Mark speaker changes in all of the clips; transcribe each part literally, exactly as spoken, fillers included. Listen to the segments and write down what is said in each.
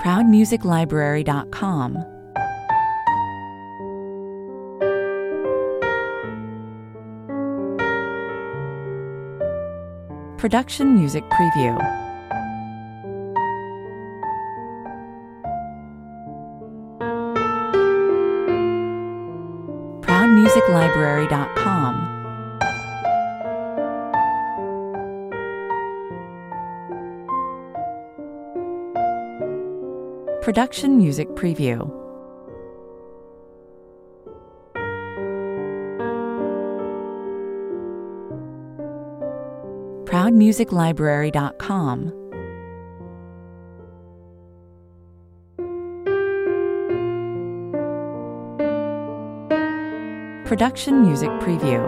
Speaker 1: proud music library dot com. Production Music Preview. proud music library dot com. Production Music Preview. proud music library dot com. Production Music Preview.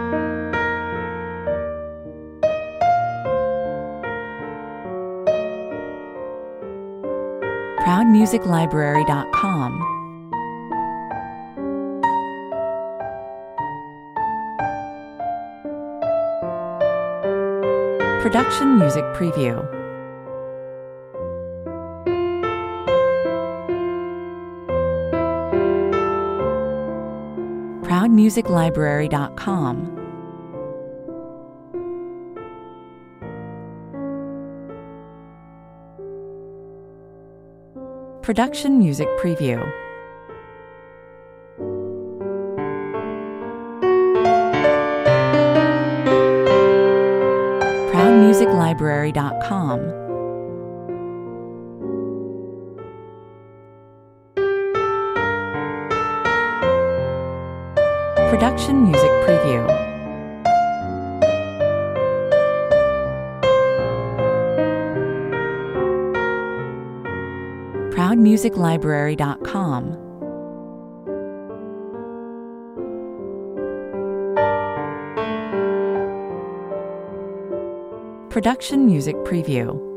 Speaker 1: proud music library dot com. Production Music Preview. proud music library dot com. Production Music Preview. proud music library dot com. Production Music Preview. proud music library dot com. Production Music Preview.